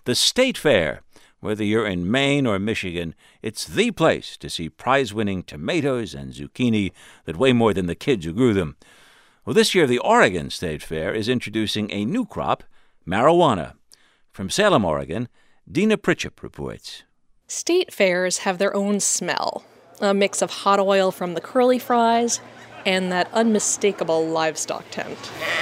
The State Fair. Whether you're in Maine or Michigan, it's the place to see prize-winning tomatoes and zucchini that weigh more than the kids who grew them. Well, this year the Oregon State Fair is introducing a new crop, marijuana. From Salem, Oregon, Dina Pritchett reports. State fairs have their own smell, a mix of hot oil from the curly fries and that unmistakable livestock tent.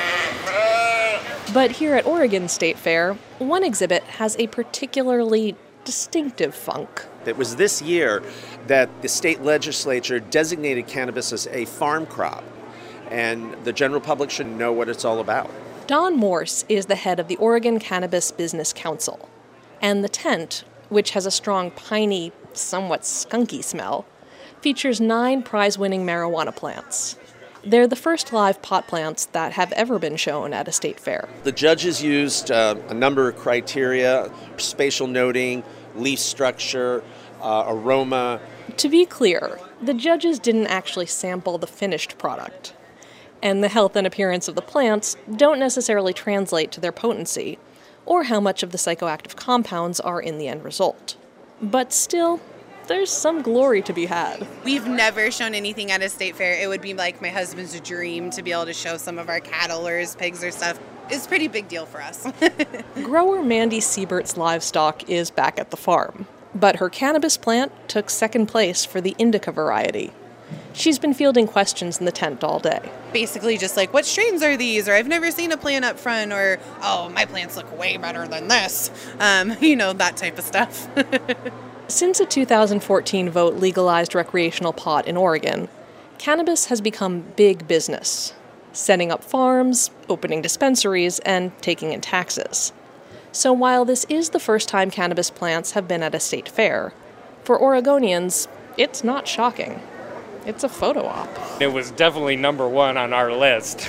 But here at Oregon State Fair, one exhibit has a particularly distinctive funk. It was this year that the state legislature designated cannabis as a farm crop, and the general public should know what it's all about. Don Morse is the head of the Oregon Cannabis Business Council, and the tent, which has a strong piney, somewhat skunky smell, features 9 prize-winning marijuana plants. They're the first live pot plants that have ever been shown at a state fair. The judges used a number of criteria: spatial noting, leaf structure, aroma. To be clear, the judges didn't actually sample the finished product, and the health and appearance of the plants don't necessarily translate to their potency or how much of the psychoactive compounds are in the end result. But still, there's some glory to be had. We've never shown anything at a state fair. It would be like my husband's dream to be able to show some of our cattle or his pigs or stuff. It's a pretty big deal for us. Grower Mandy Siebert's livestock is back at the farm, but her cannabis plant took second place for the indica variety. She's been fielding questions in the tent all day. Basically just like, what strains are these? Or I've never seen a plant up front. Or, oh, my plants look way better than this. That type of stuff. Since a 2014 vote legalized recreational pot in Oregon, cannabis has become big business, setting up farms, opening dispensaries, and taking in taxes. So while this is the first time cannabis plants have been at a state fair, for Oregonians, it's not shocking. It's a photo op. It was definitely number one on our list.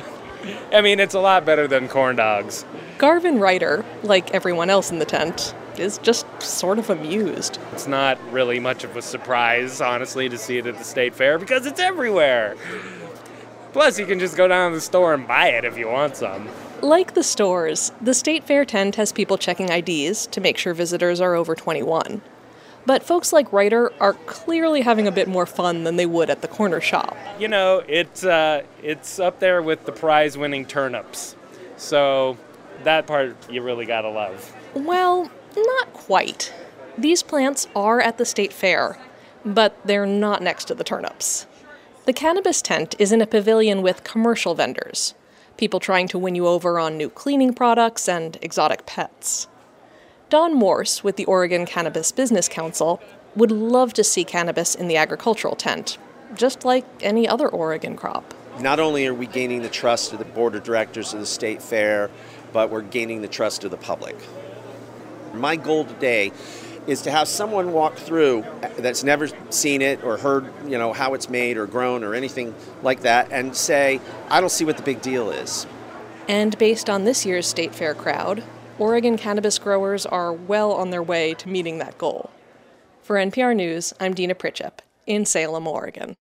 I mean, it's a lot better than corn dogs. Garvin Ryder, like everyone else in the tent, is just sort of amused. It's not really much of a surprise, honestly, to see it at the state fair because it's everywhere. Plus, you can just go down to the store and buy it if you want some. Like the stores, the state fair tent has people checking IDs to make sure visitors are over 21. But folks like Ryder are clearly having a bit more fun than they would at the corner shop. You know, it's up there with the prize-winning turnips. So that part you really gotta love. Well, not quite. These plants are at the state fair, but they're not next to the turnips. The cannabis tent is in a pavilion with commercial vendors, people trying to win you over on new cleaning products and exotic pets. Don Morse with the Oregon Cannabis Business Council would love to see cannabis in the agricultural tent, just like any other Oregon crop. Not only are we gaining the trust of the board of directors of the state fair, but we're gaining the trust of the public. My goal today is to have someone walk through that's never seen it or heard, how it's made or grown or anything like that and say, I don't see what the big deal is. And based on this year's state fair crowd, Oregon cannabis growers are well on their way to meeting that goal. For NPR News, I'm Dina Pritchett in Salem, Oregon.